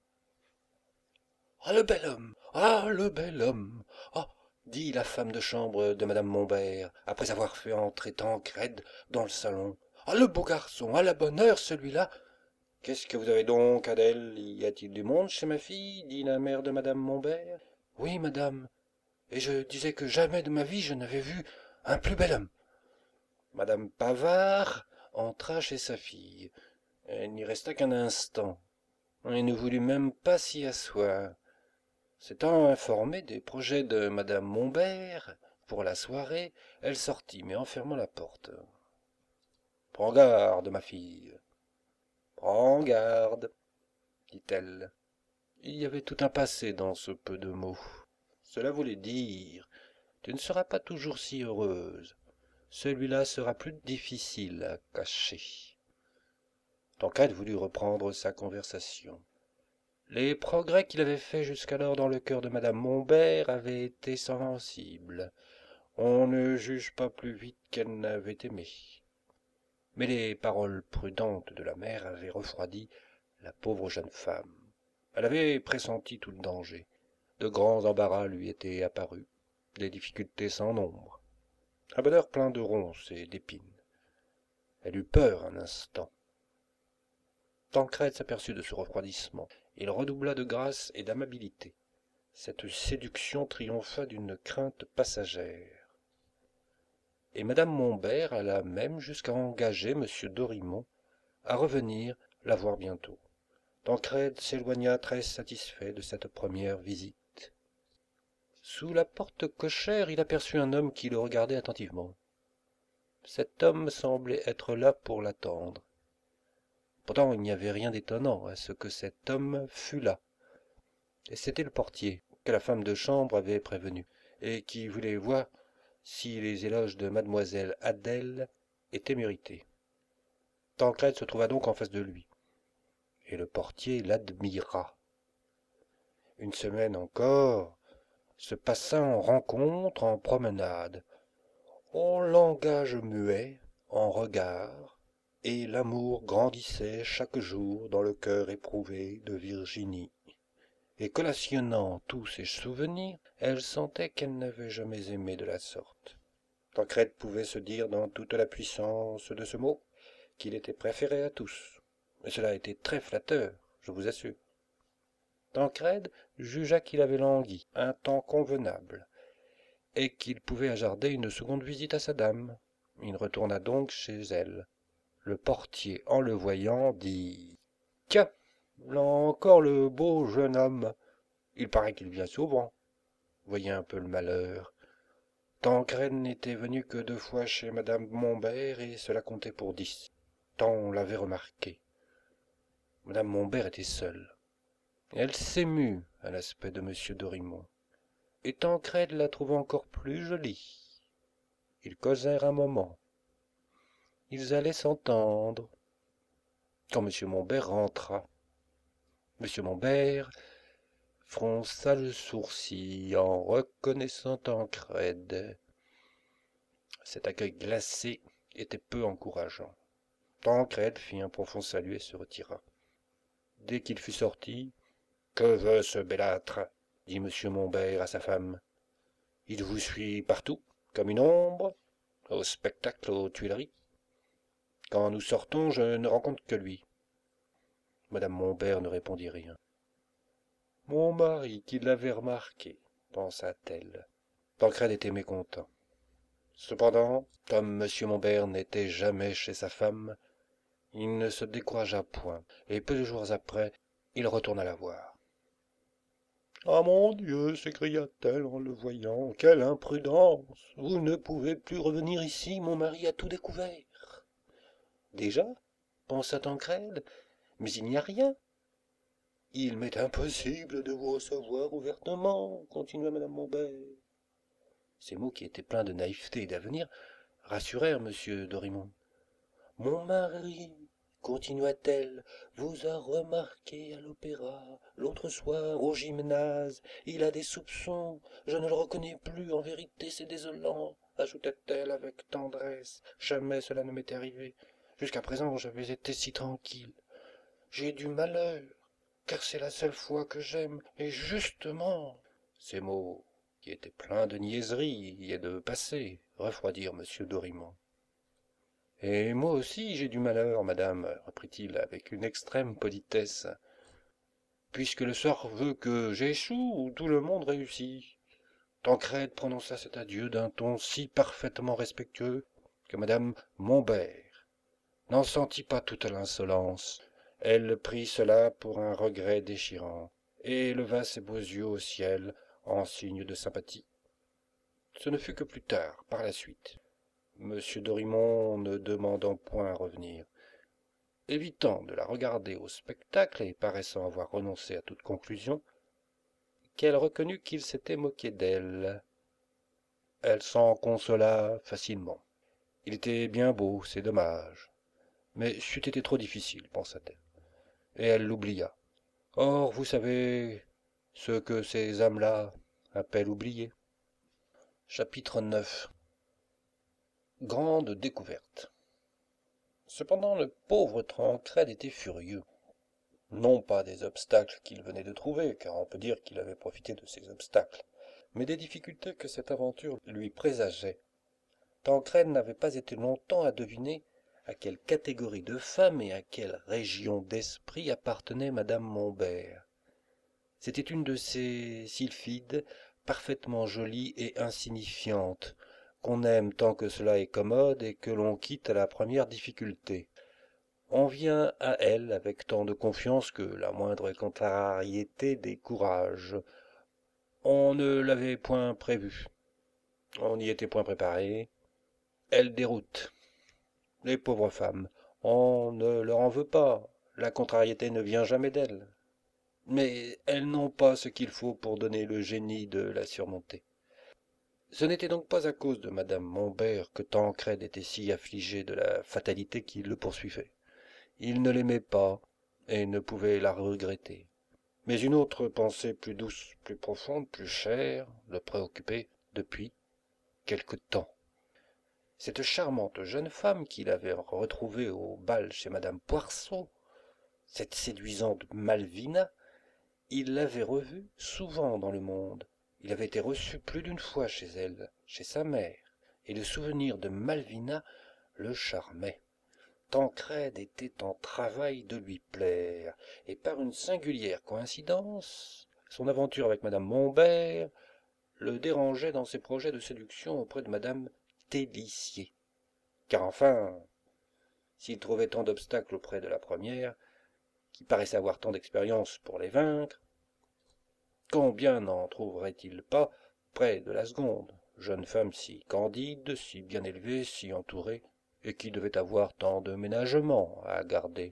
Ah, le bel homme! Ah, le bel homme! Ah, dit la femme de chambre de madame Montbert, après avoir fait entrer Tancrède dans le salon. Ah, le beau garçon! Ah, la bonne heure, celui-là! Qu'est-ce que vous avez donc, Adèle? Y a-t-il du monde chez ma fille? Dit la mère de madame Montbert. Oui, madame, et je disais que jamais de ma vie je n'avais vu un plus bel homme. Madame Pavard entra chez sa fille. Elle n'y resta qu'un instant, et ne voulut même pas s'y asseoir. S'étant informée des projets de madame Montbert pour la soirée, elle sortit, mais en fermant la porte. Prends garde, ma fille. Prends garde, dit-elle. Il y avait tout un passé dans ce peu de mots. Cela voulait dire, tu ne seras pas toujours si heureuse. Celui-là sera plus difficile à cacher. Tancrède voulut reprendre sa conversation. Les progrès qu'il avait faits jusqu'alors dans le cœur de madame Montbert avaient été sensibles. On ne juge pas plus vite qu'elle n'avait aimé. Mais les paroles prudentes de la mère avaient refroidi la pauvre jeune femme. Elle avait pressenti tout le danger. De grands embarras lui étaient apparus, des difficultés sans nombre, un bonheur plein de ronces et d'épines. Elle eut peur un instant. Tancrède s'aperçut de ce refroidissement. Il redoubla de grâce et d'amabilité. Cette séduction triompha d'une crainte passagère. Et madame Montbert alla même jusqu'à engager M. Dorimon à revenir la voir bientôt. Tancrède s'éloigna très satisfait de cette première visite. Sous la porte cochère, il aperçut un homme qui le regardait attentivement. Cet homme semblait être là pour l'attendre. Pourtant, il n'y avait rien d'étonnant à ce que cet homme fût là. Et c'était le portier, que la femme de chambre avait prévenu, et qui voulait voir si les éloges de mademoiselle Adèle étaient mérités. Tancrède se trouva donc en face de lui, et le portier l'admira. Une semaine encore se passa en rencontre, en promenade, en langage muet, en regard, et l'amour grandissait chaque jour dans le cœur éprouvé de Virginie. Et collationnant tous ses souvenirs, elle sentait qu'elle n'avait jamais aimé de la sorte. Tancrède pouvait se dire dans toute la puissance de ce mot qu'il était préféré à tous. Mais cela était très flatteur, je vous assure. Tancrède jugea qu'il avait langui un temps convenable, et qu'il pouvait hasarder une seconde visite à sa dame. Il retourna donc chez elle. Le portier, en le voyant, dit « Tiens, là encore le beau jeune homme. Il paraît qu'il vient souvent. Voyez un peu le malheur. Tancrède n'était venu que 2 fois chez madame Montbert, et cela comptait pour 10. Tant on l'avait remarqué. Madame Montbert était seule. Elle s'émut à l'aspect de monsieur Dorimon, et Tancrède la trouva encore plus jolie. Ils causèrent un moment. Ils allaient s'entendre, quand monsieur Montbert rentra. Monsieur Montbert fronça le sourcil en reconnaissant Tancrède. Cet accueil glacé était peu encourageant. Tancrède fit un profond salut et se retira. Dès qu'il fut sorti, « Que veut ce bellâtre ?» dit M. Montbert à sa femme. « Il vous suit partout, comme une ombre, au spectacle, aux Tuileries. Quand nous sortons, je ne rencontre que lui. » Madame Montbert ne répondit rien. « Mon mari, qui l'avait remarqué, pensa-t-elle. Tancrède était mécontent. Cependant, comme M. Montbert n'était jamais chez sa femme, il ne se découragea point, et peu de jours après, il retourna la voir. Ah mon Dieu, s'écria-t-elle en le voyant, quelle imprudence! Vous ne pouvez plus revenir ici, mon mari a tout découvert. Déjà? Pensa Tancrède, mais il n'y a rien. Il m'est impossible de vous recevoir ouvertement, continua madame Montbert. Ces mots, qui étaient pleins de naïveté et d'avenir, rassurèrent monsieur Dorimon. Mon mari, continua-t-elle, vous a remarqué à l'opéra, l'autre soir au gymnase. Il a des soupçons. Je ne le reconnais plus. En vérité, c'est désolant, ajouta-t-elle avec tendresse. Jamais cela ne m'était arrivé. Jusqu'à présent, j'avais été si tranquille. J'ai du malheur, car c'est la seule fois que j'aime, et justement. Ces mots, qui étaient pleins de niaiserie et de passé, refroidirent monsieur Dorimon. Et moi aussi j'ai du malheur, madame, reprit-il avec une extrême politesse, puisque le sort veut que j'échoue, tout le monde réussit. Tancrède prononça cet adieu d'un ton si parfaitement respectueux que madame Montbert n'en sentit pas toute l'insolence. Elle prit cela pour un regret déchirant, et leva ses beaux yeux au ciel en signe de sympathie. Ce ne fut que plus tard, par la suite, monsieur Dorimon ne demandant point à revenir, évitant de la regarder au spectacle et paraissant avoir renoncé à toute conclusion, qu'elle reconnut qu'il s'était moqué d'elle. Elle s'en consola facilement. Il était bien beau, c'est dommage. Mais c'eût été trop difficile, pensa-t-elle, et elle l'oublia. Or, vous savez ce que ces âmes-là appellent oublier. Chapitre 9. Grande découverte. Cependant, le pauvre Tancrède était furieux. Non pas des obstacles qu'il venait de trouver, car on peut dire qu'il avait profité de ces obstacles, mais des difficultés que cette aventure lui présageait. Tancrède n'avait pas été longtemps à deviner à quelle catégorie de femmes et à quelle région d'esprit appartenait madame Montbert. C'était une de ces sylphides parfaitement jolies et insignifiantes, qu'on aime tant que cela est commode et que l'on quitte à la première difficulté. On vient à elle avec tant de confiance que la moindre contrariété décourage. On ne l'avait point prévue, on n'y était point préparé. Elle déroute. Les pauvres femmes, on ne leur en veut pas, la contrariété ne vient jamais d'elles. Mais elles n'ont pas ce qu'il faut pour donner le génie de la surmonter. Ce n'était donc pas à cause de madame Montbert que Tancrède était si affligé de la fatalité qui le poursuivait. Il ne l'aimait pas et ne pouvait la regretter. Mais une autre pensée plus douce, plus profonde, plus chère, le préoccupait depuis quelque temps. Cette charmante jeune femme qu'il avait retrouvée au bal chez madame Poirceau, cette séduisante Malvina, il l'avait revue souvent dans le monde. Il avait été reçu plus d'une fois chez elle, chez sa mère, et le souvenir de Malvina le charmait. Tancrède était en travail de lui plaire, et par une singulière coïncidence, son aventure avec madame Montbert le dérangeait dans ses projets de séduction auprès de madame Télissier. Car enfin, s'il trouvait tant d'obstacles auprès de la première, qui paraissait avoir tant d'expérience pour les vaincre, combien n'en trouverait-il pas près de la seconde, jeune femme si candide, si bien élevée, si entourée, et qui devait avoir tant de ménagements à garder.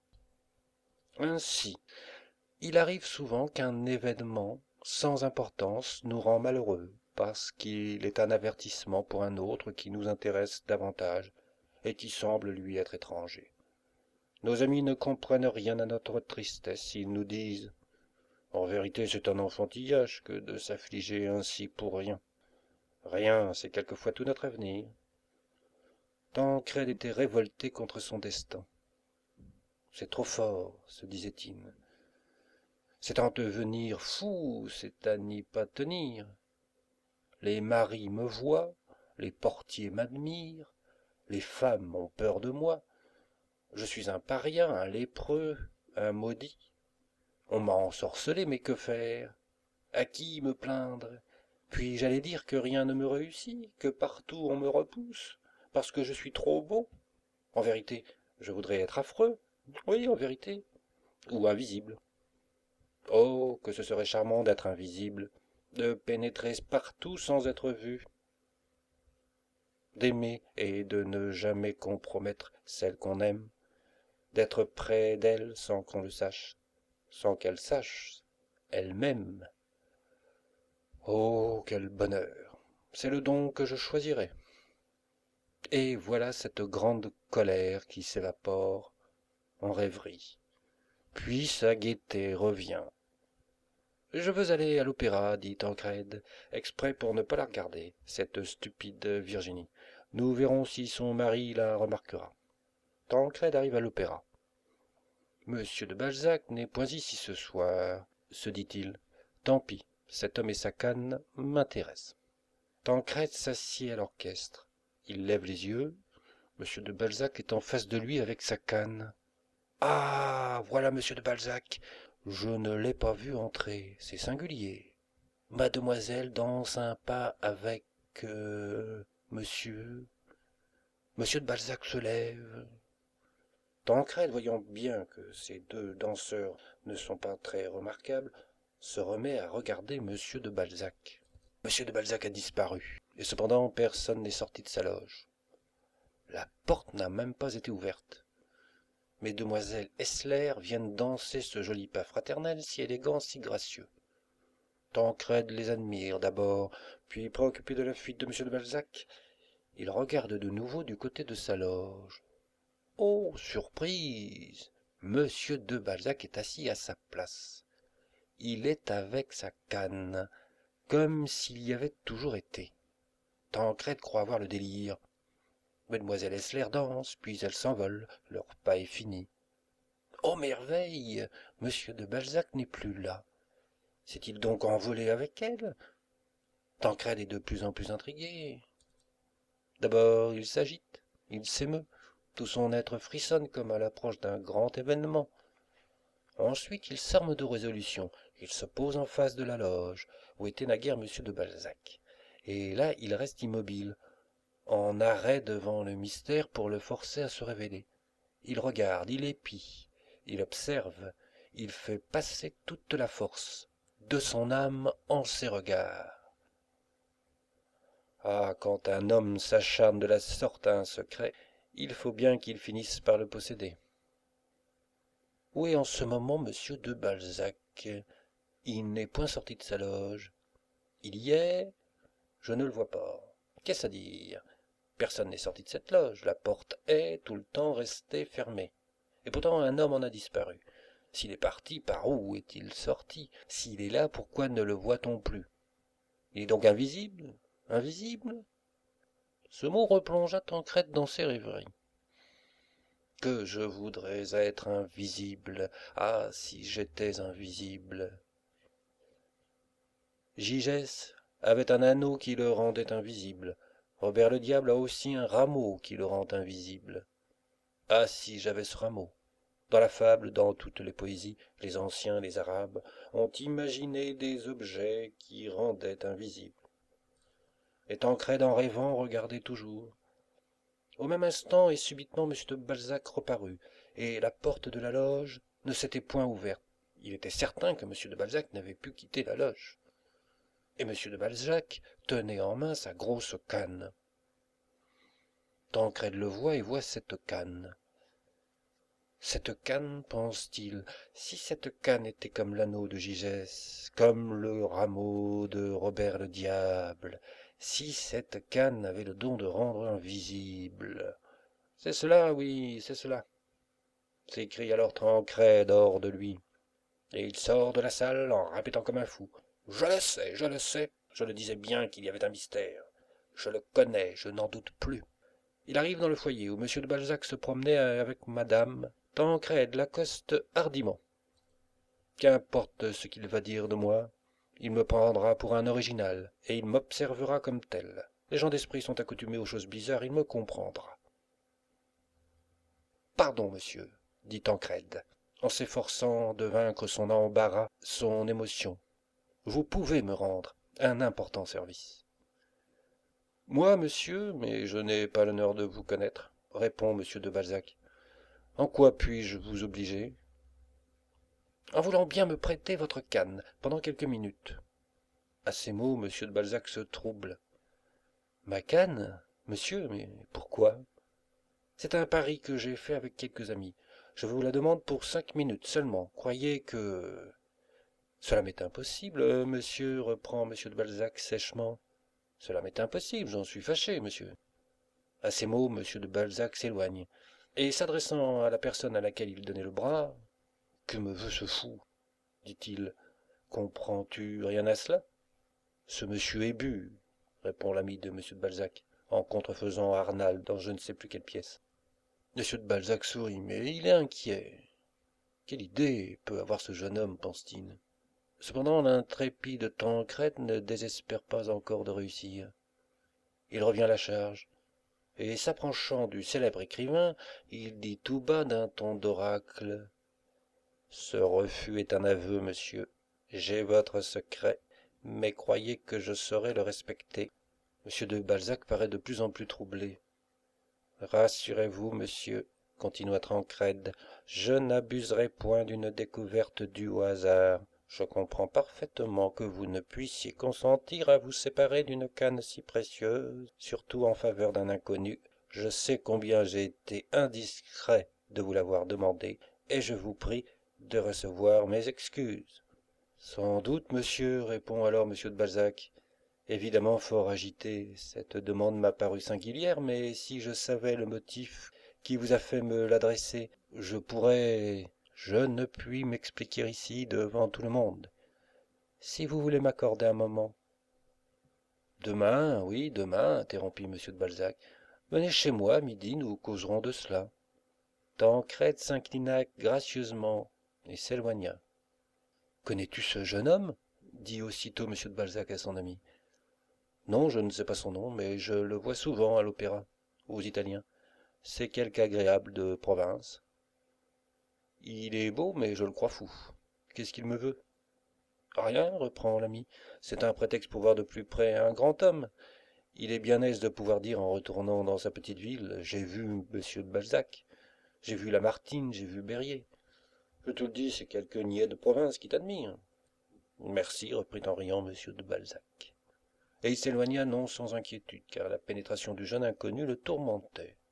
Ainsi, il arrive souvent qu'un événement sans importance nous rend malheureux, parce qu'il est un avertissement pour un autre qui nous intéresse davantage, et qui semble lui être étranger. Nos amis ne comprennent rien à notre tristesse, ils nous disent « En vérité, c'est un enfantillage que de s'affliger ainsi pour rien. Rien, c'est quelquefois tout notre avenir. » Tancrède était révolté contre son destin. « C'est trop fort, se disait-il. C'est à en devenir fou, c'est à n'y pas tenir. Les maris me voient, les portiers m'admirent, les femmes ont peur de moi. Je suis un paria, un lépreux, un maudit. On m'a ensorcelé, mais que faire? À qui me plaindre? Puis j'allais dire que rien ne me réussit, que partout on me repousse, parce que je suis trop beau. En vérité, je voudrais être affreux, oui, en vérité, ou invisible. Oh, que ce serait charmant d'être invisible, de pénétrer partout sans être vu, d'aimer et de ne jamais compromettre celle qu'on aime, d'être près d'elle sans qu'on le sache, sans qu'elle sache elle-même. Oh, quel bonheur! C'est le don que je choisirais. Et voilà cette grande colère qui s'évapore en rêverie. Puis sa gaieté revient. Je veux aller à l'opéra, dit Tancrède, exprès pour ne pas la regarder, cette stupide Virginie. Nous verrons si son mari la remarquera. Tancrède arrive à l'opéra. Monsieur de Balzac n'est point ici ce soir, se dit-il. Tant pis, cet homme et sa canne m'intéressent. Tancrède s'assied à l'orchestre. Il lève les yeux. Monsieur de Balzac est en face de lui avec sa canne. Ah, voilà monsieur de Balzac. Je ne l'ai pas vu entrer, c'est singulier. Mademoiselle danse un pas avec monsieur. Monsieur de Balzac se lève. Tancrède, voyant bien que ces deux danseurs ne sont pas très remarquables, se remet à regarder monsieur de Balzac. Monsieur de Balzac a disparu, et cependant personne n'est sorti de sa loge. La porte n'a même pas été ouverte. Mesdemoiselles Essler viennent danser ce joli pas fraternel, si élégant, si gracieux. Tancrède les admire d'abord, puis préoccupé de la fuite de monsieur de Balzac, il regarde de nouveau du côté de sa loge. Oh, surprise! Monsieur de Balzac est assis à sa place. Il est avec sa canne, comme s'il y avait toujours été. Tancrède croit avoir le délire. Mesdemoiselles Essler dansent, puis elles s'envolent, leur pas est fini. Oh merveille! Monsieur de Balzac n'est plus là. S'est-il donc envolé avec elle? Tancrède est de plus en plus intrigué. D'abord il s'agite, il s'émeut, tout son être frissonne comme à l'approche d'un grand événement. Ensuite il s'arme de résolution, il se pose en face de la loge, où était naguère monsieur de Balzac. Et là il reste immobile, en arrêt devant le mystère pour le forcer à se révéler. Il regarde, il épie, il observe, il fait passer toute la force de son âme en ses regards. Ah, quand un homme s'acharne de la sorte à un secret, il faut bien qu'il finisse par le posséder. Où est en ce moment monsieur de Balzac? Il n'est point sorti de sa loge. Il y est? Je ne le vois pas. Qu'est-ce à dire? Personne n'est sorti de cette loge. La porte est tout le temps restée fermée. Et pourtant un homme en a disparu. S'il est parti, par où est-il sorti? S'il est là, pourquoi ne le voit-on plus? Il est donc invisible? Invisible? Ce mot replongea Tancrède dans ses rêveries. Que je voudrais être invisible. Ah, si j'étais invisible. Gigès avait un anneau qui le rendait invisible. Robert le diable a aussi un rameau qui le rend invisible. Ah, si j'avais ce rameau. Dans la fable, dans toutes les poésies, les anciens, les arabes, ont imaginé des objets qui rendaient invisibles. Et Tancrède, en rêvant, regardait toujours. Au même instant, et subitement, M. de Balzac reparut, et la porte de la loge ne s'était point ouverte. Il était certain que M. de Balzac n'avait pu quitter la loge. Et M. de Balzac tenait en main sa grosse canne. Tancrède le voit et voit cette canne. Cette canne, pense-t-il, si cette canne était comme l'anneau de Gigès, comme le rameau de Robert le diable, si cette canne avait le don de rendre invisible. C'est cela, oui, c'est cela, s'écrie alors Tancrède hors de lui, et il sort de la salle en répétant comme un fou. Je le sais, je le sais, je le disais bien qu'il y avait un mystère. Je le connais, je n'en doute plus. Il arrive dans le foyer où M. de Balzac se promenait avec madame. Tancrède l'accoste hardiment. Qu'importe ce qu'il va dire de moi, il me prendra pour un original, et il m'observera comme tel. Les gens d'esprit sont accoutumés aux choses bizarres, il me comprendra. Pardon, monsieur, dit Tancrède, en s'efforçant de vaincre son embarras, son émotion. Vous pouvez me rendre un important service. Moi, monsieur, mais je n'ai pas l'honneur de vous connaître, répond M. de Balzac. En quoi puis-je vous obliger? en voulant bien me prêter votre canne pendant quelques minutes. À ces mots, M. de Balzac se trouble. Ma canne, monsieur, mais pourquoi? C'est un pari que j'ai fait avec quelques amis. Je vous la demande pour 5 minutes seulement. Croyez que... Cela m'est impossible, monsieur, reprend M. de Balzac sèchement. Cela m'est impossible, j'en suis fâché, monsieur. À ces mots, M. de Balzac s'éloigne, et s'adressant à la personne à laquelle il donnait le bras, que me veut ce fou? Dit-il. Comprends-tu rien à cela? Ce monsieur est bu, répond l'ami de M. de Balzac, en contrefaisant Arnal dans je ne sais plus quelle pièce. M. de Balzac sourit, mais il est inquiet. Quelle idée peut avoir ce jeune homme, pense-t-il. Cependant, l'intrépide Tancrède ne désespère pas encore de réussir. Il revient à la charge, et s'approchant du célèbre écrivain, il dit tout bas d'un ton d'oracle. Ce refus est un aveu, monsieur. J'ai votre secret, mais croyez que je saurai le respecter. M. de Balzac paraît de plus en plus troublé. Rassurez-vous, monsieur, continua Tancrède, je n'abuserai point d'une découverte due au hasard. Je comprends parfaitement que vous ne puissiez consentir à vous séparer d'une canne si précieuse, surtout en faveur d'un inconnu. Je sais combien j'ai été indiscret de vous l'avoir demandé, et je vous prie de recevoir mes excuses. Sans doute, monsieur, répond alors M. de Balzac, évidemment fort agité. Cette demande m'a paru singulière, mais si je savais le motif qui vous a fait me l'adresser, je pourrais... Je ne puis m'expliquer ici devant tout le monde. Si vous voulez m'accorder un moment. Demain, oui, demain, interrompit M. de Balzac. Venez chez moi à midi, nous causerons de cela. Tancrède s'inclina gracieusement et s'éloigna. Connais-tu ce jeune homme? Dit aussitôt M. de Balzac à son ami. Non, je ne sais pas son nom, mais je le vois souvent à l'opéra, aux Italiens. C'est quelque agréable de province. Il est beau, mais je le crois fou. Qu'est-ce qu'il me veut? Rien, reprend l'ami. C'est un prétexte pour voir de plus près un grand homme. Il est bien aise de pouvoir dire en retournant dans sa petite ville, j'ai vu monsieur de Balzac, j'ai vu Lamartine, j'ai vu Berryer. Je te le dis, c'est quelque niais de province qui t'admire. Merci, reprit en riant monsieur de Balzac. Et il s'éloigna non sans inquiétude, car la pénétration du jeune inconnu le tourmentait.